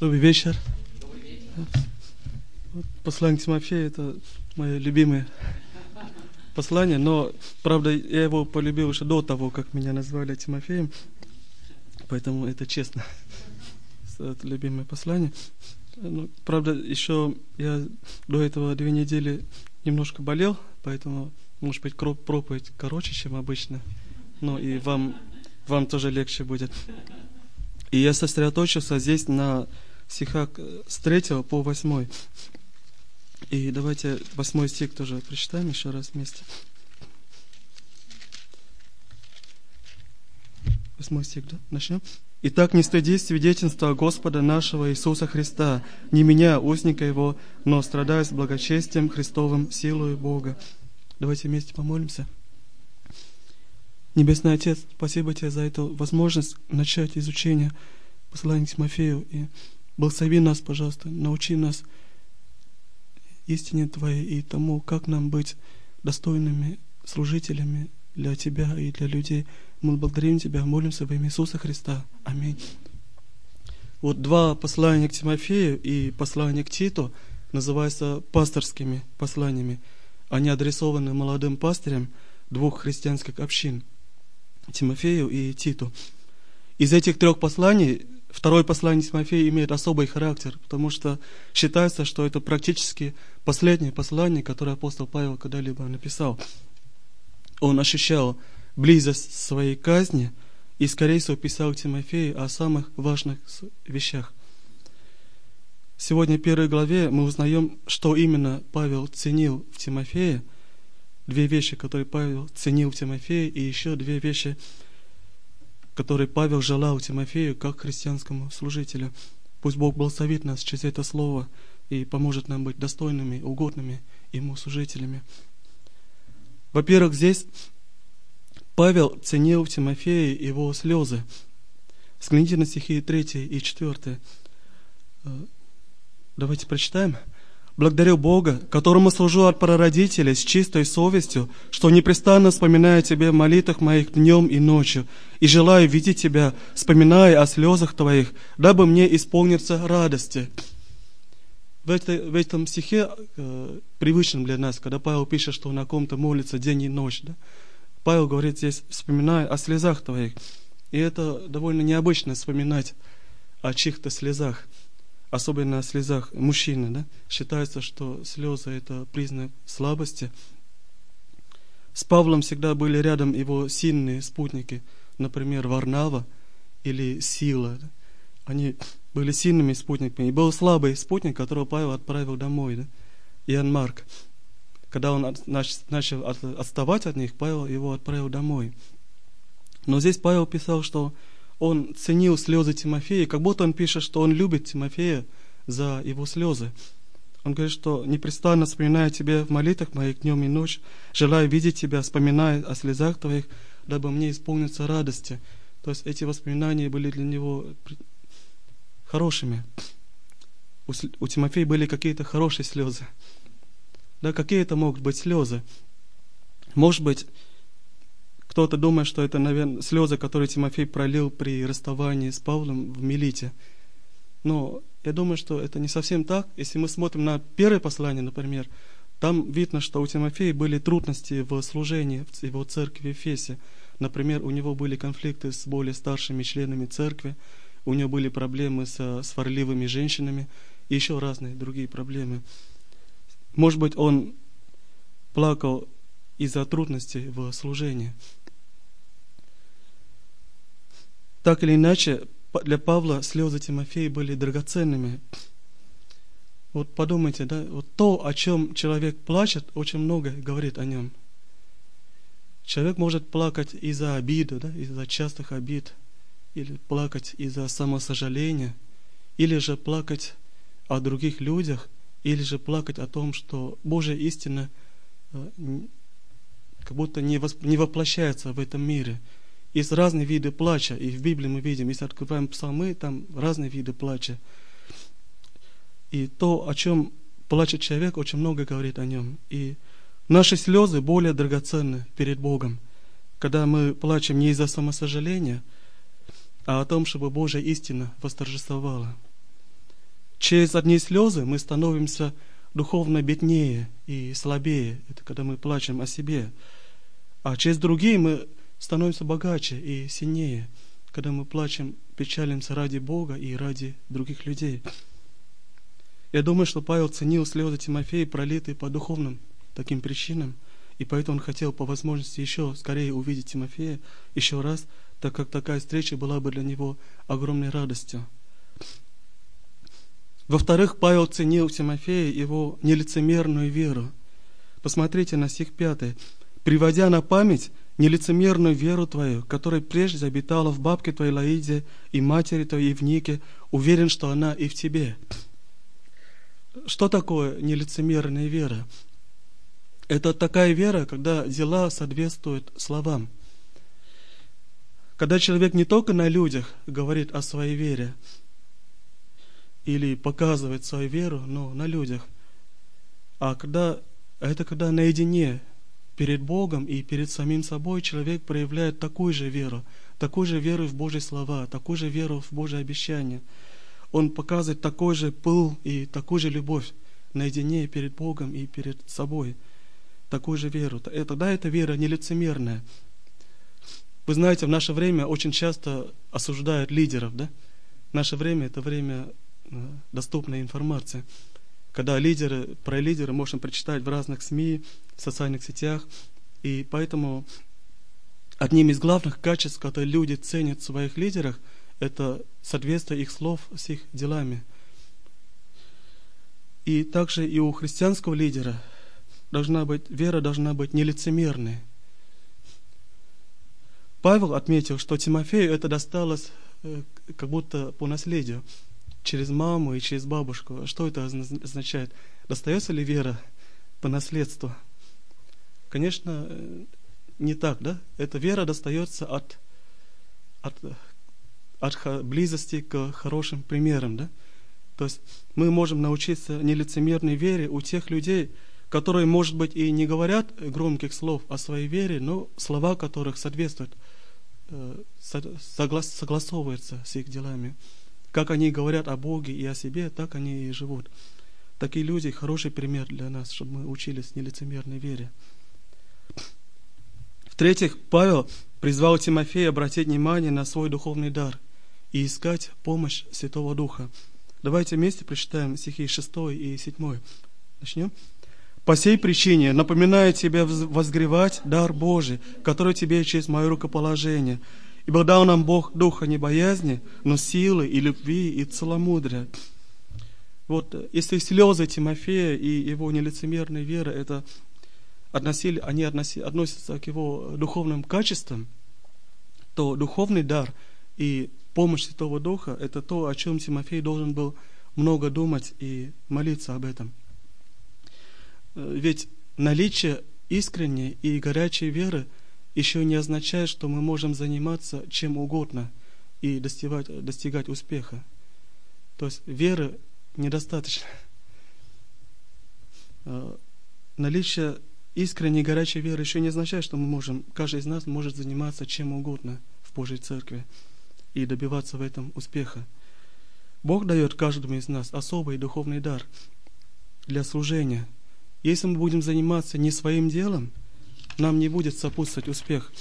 Добрый вечер. Послание к Тимофею — это мое любимое послание, но, правда, я его полюбил уже до того, как меня назвали Тимофеем, поэтому это честно. Это любимое послание. Ну, правда, еще я до этого 2 недели немножко болел, поэтому, может быть, проповедь короче, чем обычно, но и вам тоже легче будет. И я сосредоточился здесь на стихах с 3 по 8. И давайте 8 стих тоже прочитаем еще раз вместе. 8 стих, да? Начнем. «Итак, не стыдись свидетельства Господа нашего Иисуса Христа, не меня, узника Его, но страдая с благочестием Христовым, силою Бога». Давайте вместе помолимся. Небесный Отец, спасибо Тебе за эту возможность начать изучение послания к Тимофею. И благослови нас, пожалуйста, научи нас истине Твоей и тому, как нам быть достойными служителями для Тебя и для людей. Мы благодарим Тебя, молимся во имя Иисуса Христа. Аминь. Вот 2 послания к Тимофею и послание к Титу называются пасторскими посланиями. Они адресованы молодым пастырям 2 христианских общин, Тимофею и Титу. Из этих 3 посланий 2 послание Тимофея имеет особый характер, потому что считается, что это практически последнее послание, которое апостол Павел когда-либо написал. Он ощущал близость своей казни и, скорее всего, писал Тимофею о самых важных вещах. Сегодня в 1 главе мы узнаем, что именно Павел ценил в Тимофее. 2 вещи, которые Павел ценил в Тимофее, и еще 2 вещи, которые Павел желал Тимофею как христианскому служителю. Пусть Бог благословит нас через это слово и поможет нам быть достойными, угодными Ему служителями. Во-первых, здесь Павел ценил в Тимофее его слезы. Взгляните на стихи 3 и 4. Давайте прочитаем. «Благодарю Бога, которому служу от прародителей с чистой совестью, что непрестанно вспоминаю о Тебе в молитвах моих днем и ночью, и желаю видеть Тебя, вспоминая о слезах Твоих, дабы мне исполниться радости». В этом стихе, привычном для нас, когда Павел пишет, что он о ком-то молится день и ночь, да? Павел говорит здесь, вспоминая о слезах Твоих. И это довольно необычно вспоминать о чьих-то слезах. Особенно о слезах мужчины, да? Считается, что слезы — это признак слабости. С Павлом всегда были рядом его сильные спутники, например, Варнава или Сила. Да? Они были сильными спутниками. И был слабый спутник, которого Павел отправил домой, да? Иоанн Марк. Когда он начал отставать от них, Павел его отправил домой. Но здесь Павел писал, что он ценил слезы Тимофея, как будто он пишет, что он любит Тимофея за его слезы. Он говорит, что непрестанно вспоминая Тебя в молитвах моих днем и ночь, желаю видеть Тебя, вспоминая о слезах Твоих, дабы мне исполниться радости. То есть эти воспоминания были для него хорошими. У Тимофея были какие-то хорошие слезы. Да, какие это могут быть слезы? Может быть, кто-то думает, что это, наверное, слезы, которые Тимофей пролил при расставании с Павлом в Милите. Но я думаю, что это не совсем так. Если мы смотрим на 1 послание, например, там видно, что у Тимофея были трудности в служении в его церкви в Эфесе. Например, у него были конфликты с более старшими членами церкви, у него были проблемы со сварливыми женщинами и еще разные другие проблемы. Может быть, он плакал из-за трудностей в служении. Так или иначе, для Павла слезы Тимофея были драгоценными. Вот подумайте, да, вот то, о чем человек плачет, очень много говорит о нем. Человек может плакать из-за обиды, да, из-за частых обид, или плакать из-за самосожаления, или же плакать о других людях, или же плакать о том, что Божья истина как будто не воплощается в этом мире. Есть разные виды плача, и в Библии мы видим, если открываем псалмы, там разные виды плача. И то, о чем плачет человек, очень много говорит о нем. И наши слезы более драгоценны перед Богом, когда мы плачем не из-за самосожаления, а о том, чтобы Божья истина восторжествовала. через одни слезы мы становимся духовно беднее и слабее. Это когда мы плачем о себе. А через другие мы становимся богаче и сильнее, когда мы плачем, печалимся ради Бога и ради других людей. Я думаю, что Павел ценил слезы Тимофея, пролитые по духовным таким причинам, и поэтому он хотел по возможности еще скорее увидеть Тимофея еще раз, так как такая встреча была бы для него огромной радостью. Во-вторых, Павел ценил Тимофея его нелицемерную веру. Посмотрите на стих 5. «Приводя на память нелицемерную веру твою, которая прежде обитала в бабке твоей Лоиде и матери твоей Евнике, уверен, что она и в тебе». Что такое нелицемерная вера? Это такая вера, когда дела соответствуют словам. Когда человек не только на людях говорит о своей вере или показывает свою веру, но на людях, а когда наедине перед Богом и перед самим собой человек проявляет такую же веру в Божьи слова, такую же веру в Божьи обещания. Он показывает такой же пыл и такую же любовь наедине перед Богом и перед собой. Такую же веру. Тогда эта вера нелицемерная. Вы знаете, в наше время очень часто осуждают лидеров, да? Наше время — это время доступной информации. Когда про лидеры можно прочитать в разных СМИ, в социальных сетях. И поэтому одним из главных качеств, которые люди ценят в своих лидерах, это соответствие их слов с их делами. И также и у христианского лидера вера должна быть нелицемерной. Павел отметил, что Тимофею это досталось как будто по наследию, через маму и через бабушку. Что это означает? Достается ли вера по наследству? Конечно, не так, да? Эта вера достается от близости к хорошим примерам, да? То есть мы можем научиться нелицемерной вере у тех людей, которые, может быть, и не говорят громких слов о своей вере, но слова которых соответствуют, согласовываются с их делами. Как они говорят о Боге и о себе, так они и живут. Такие люди — хороший пример для нас, чтобы мы учились нелицемерной вере. В-третьих, Павел призвал Тимофея обратить внимание на свой духовный дар и искать помощь Святого Духа. Давайте вместе прочитаем стихи 6 и 7. Начнем. «По сей причине напоминаю тебе возгревать дар Божий, который тебе через мое рукоположение. Ибо дал нам Бог духа не боязни, но силы и любви и целомудрия». Вот если слезы Тимофея и его нелицемерная вера относятся к его духовным качествам, то духовный дар и помощь Святого Духа — это то, о чем Тимофей должен был много думать и молиться об этом. Ведь наличие искренней и горячей веры еще не означает, что мы можем заниматься чем угодно и достигать успеха. То есть веры недостаточно. Наличие искренней горячей веры еще не означает, что каждый из нас может заниматься чем угодно в Божьей Церкви и добиваться в этом успеха. Бог дает каждому из нас особый духовный дар для служения. Если мы будем заниматься не своим делом, нам не будет сопутствовать успех.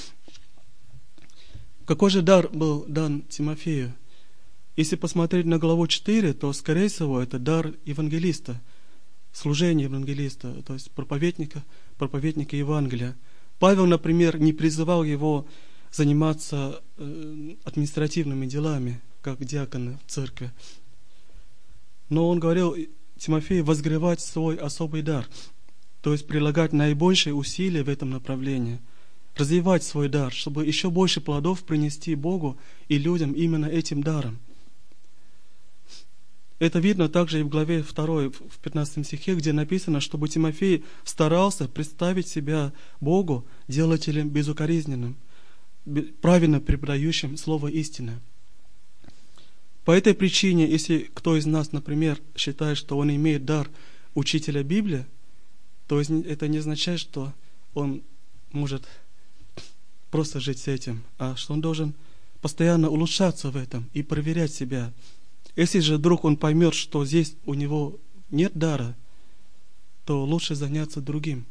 Какой же дар был дан Тимофею? Если посмотреть на главу 4, то, скорее всего, это дар евангелиста, служение евангелиста, то есть проповедника Евангелия. Павел, например, не призывал его заниматься административными делами, как диаконы в церкви. Но он говорил Тимофею возгревать свой особый дар, то есть прилагать наибольшие усилия в этом направлении, развивать свой дар, чтобы еще больше плодов принести Богу и людям именно этим даром. Это видно также и в главе 2, в 15 стихе, где написано, чтобы Тимофей старался представить себя Богу делателем безукоризненным, правильно преподающим слово истины. По этой причине, если кто из нас, например, считает, что он имеет дар учителя Библии, то это не означает, что он может просто жить с этим, а что он должен постоянно улучшаться в этом и проверять себя. Если же вдруг он поймет, что здесь у него нет дара, то лучше заняться другим.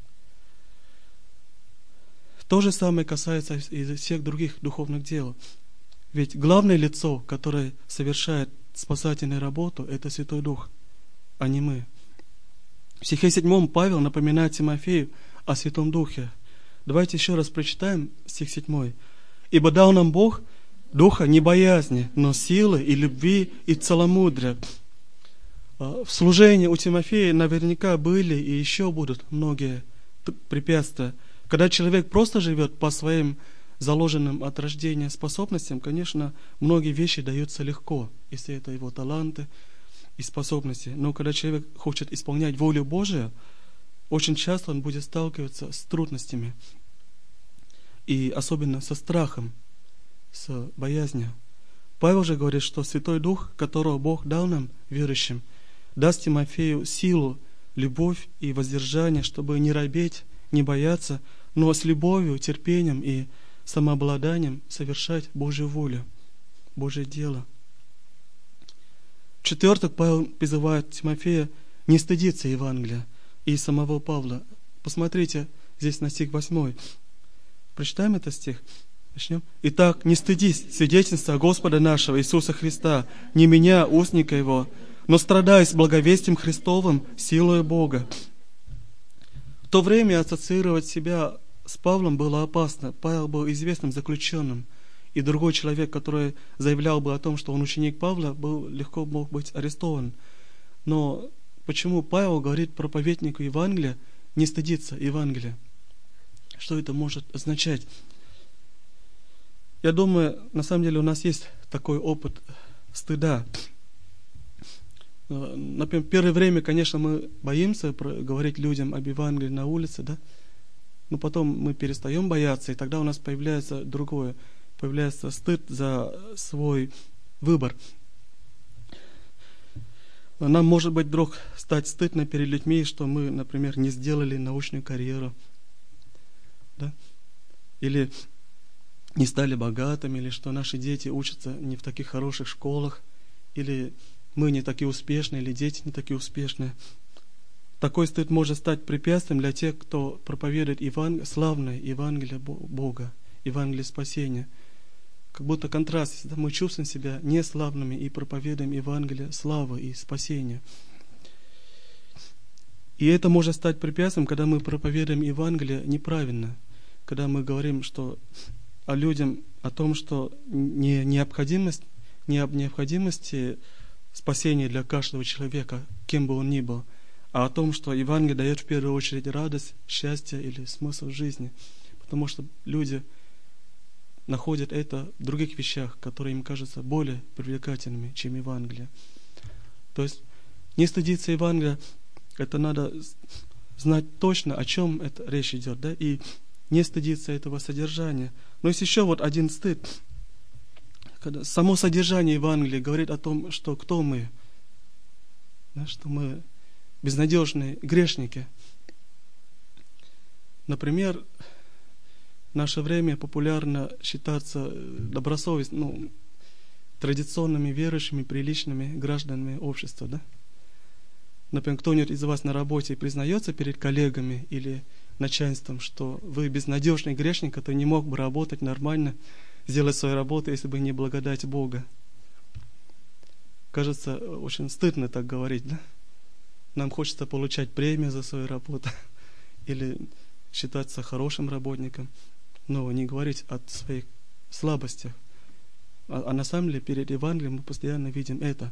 То же самое касается и всех других духовных дел. Ведь главное лицо, которое совершает спасательную работу, это Святой Дух, а не мы. В стихе 7 Павел напоминает Тимофею о Святом Духе. Давайте еще раз прочитаем стих 7. «Ибо дал нам Бог Духа не боязни, но силы и любви и целомудрия». В служении у Тимофея наверняка были и еще будут многие препятствия. Когда человек просто живет по своим заложенным от рождения способностям, конечно, многие вещи даются легко, если это его таланты и способности. Но когда человек хочет исполнять волю Божию, очень часто он будет сталкиваться с трудностями. И особенно со страхом, с боязнью. Павел же говорит, что Святой Дух, которого Бог дал нам, верующим, даст Тимофею силу, любовь и воздержание, чтобы не робеть, не бояться, но с любовью, терпением и самообладанием совершать Божью волю, Божье дело. В-четвертых, Павел призывает Тимофея не стыдиться Евангелия и самого Павла. Посмотрите здесь на стих 8. Прочитаем этот стих. Начнем. «Итак, не стыдись свидетельства Господа нашего Иисуса Христа, не меня, устника Его, но страдай с благовестием Христовым силою Бога». В то время ассоциировать себя с Павлом было опасно. Павел был известным заключенным, и другой человек, который заявлял бы о том, что он ученик Павла, легко мог быть арестован. Но почему Павел говорит проповеднику Евангелия не стыдиться Евангелия? Что это может означать? Я думаю, на самом деле у нас есть такой опыт стыда. Например, в первое время, конечно, мы боимся говорить людям об Евангелии на улице, да? Но потом мы перестаем бояться, и тогда у нас появляется другое. Появляется стыд за свой выбор. Нам, может быть, вдруг стать стыдно перед людьми, что мы, например, не сделали научную карьеру, да? Или не стали богатыми, или что наши дети учатся не в таких хороших школах, или мы не такие успешные, или дети не такие успешные. Такой стыд может стать препятствием для тех, кто проповедует славное Евангелие Бога, Евангелие спасения. Как будто контраст, если мы чувствуем себя неславными и проповедуем Евангелие славы и спасения. И это может стать препятствием, когда мы проповедуем Евангелие неправильно, когда мы говорим о людям о том, что не об необходимости спасения для каждого человека, кем бы он ни был, а о том, что Евангелие дает в первую очередь радость, счастье или смысл жизни. Потому что люди находят это в других вещах, которые им кажутся более привлекательными, чем Евангелие. То есть не стыдиться Евангелия, это надо знать точно, о чем это речь идет, да, и не стыдиться этого содержания. Но есть еще вот один стыд. Когда само содержание Евангелия говорит о том, что кто мы, да, что мы безнадежные грешники. Например, в наше время популярно считаться добросовестными, традиционными верующими, приличными гражданами общества, да? Например, кто-нибудь из вас на работе признается перед коллегами или начальством, что вы безнадежный грешник, который не мог бы работать нормально, сделать свою работу, если бы не благодать Бога. Кажется, очень стыдно так говорить, да? Нам хочется получать премию за свою работу или считаться хорошим работником, но не говорить о своих слабостях. А на самом деле перед Евангелием мы постоянно видим это.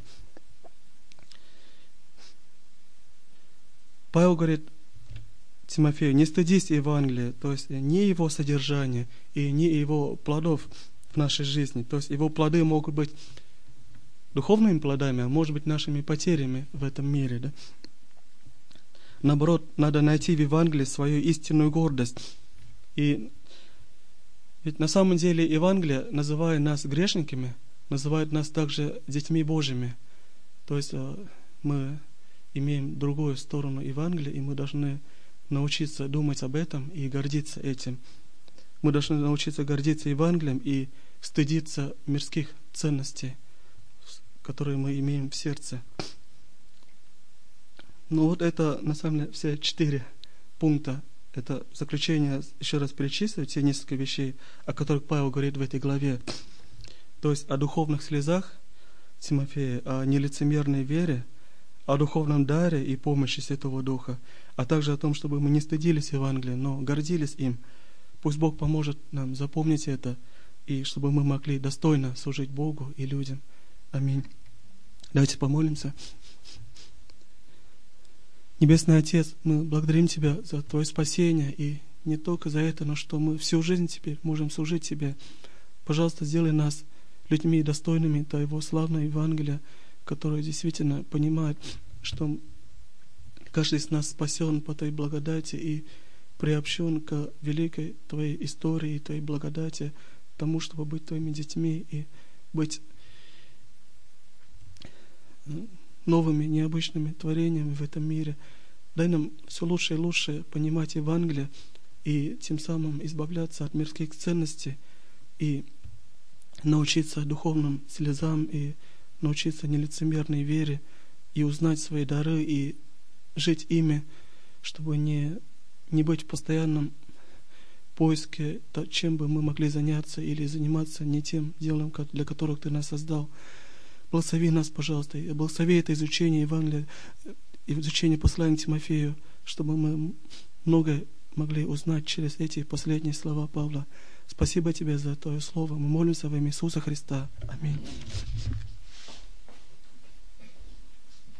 Павел говорит Тимофею, не стыдись Евангелия, то есть не его содержания и не его плодов в нашей жизни. То есть его плоды могут быть духовными плодами, а может быть нашими потерями в этом мире. Да? Наоборот, надо найти в Евангелии свою истинную гордость. И ведь на самом деле Евангелие, называя нас грешниками, называет нас также детьми Божьими. То есть мы имеем другую сторону Евангелия, и мы должны научиться думать об этом и гордиться этим. Мы должны научиться гордиться Евангелием и стыдиться мирских ценностей, которые мы имеем в сердце. Ну вот это, на самом деле, все 4 пункта. Это заключение, еще раз перечислю, те несколько вещей, о которых Павел говорит в этой главе. То есть о духовных слезах Тимофея, о нелицемерной вере, о духовном даре и помощи Святого Духа, а также о том, чтобы мы не стыдились Евангелия, но гордились им. Пусть Бог поможет нам запомнить это, и чтобы мы могли достойно служить Богу и людям. Аминь. Давайте помолимся. Небесный Отец, мы благодарим Тебя за Твое спасение, и не только за это, но что мы всю жизнь теперь можем служить Тебе. Пожалуйста, сделай нас людьми достойными Твоего славного Евангелия, которые действительно понимают, что каждый из нас спасен по Твоей благодати и приобщен к великой Твоей истории и Твоей благодати, тому, чтобы быть Твоими детьми и быть новыми, необычными творениями в этом мире. Дай нам все лучше и лучше понимать Евангелие и тем самым избавляться от мирских ценностей и научиться духовным слезам и научиться нелицемерной вере и узнать свои дары и жить ими, чтобы не быть в постоянном поиске, чем бы мы могли заняться или заниматься не тем делом, для которого Ты нас создал. Благослови нас, пожалуйста, и благослови это изучение Евангелия, изучение послания Тимофею, чтобы мы многое могли узнать через эти последние слова Павла. Спасибо Тебе за Твое Слово. Мы молимся во имя Иисуса Христа. Аминь.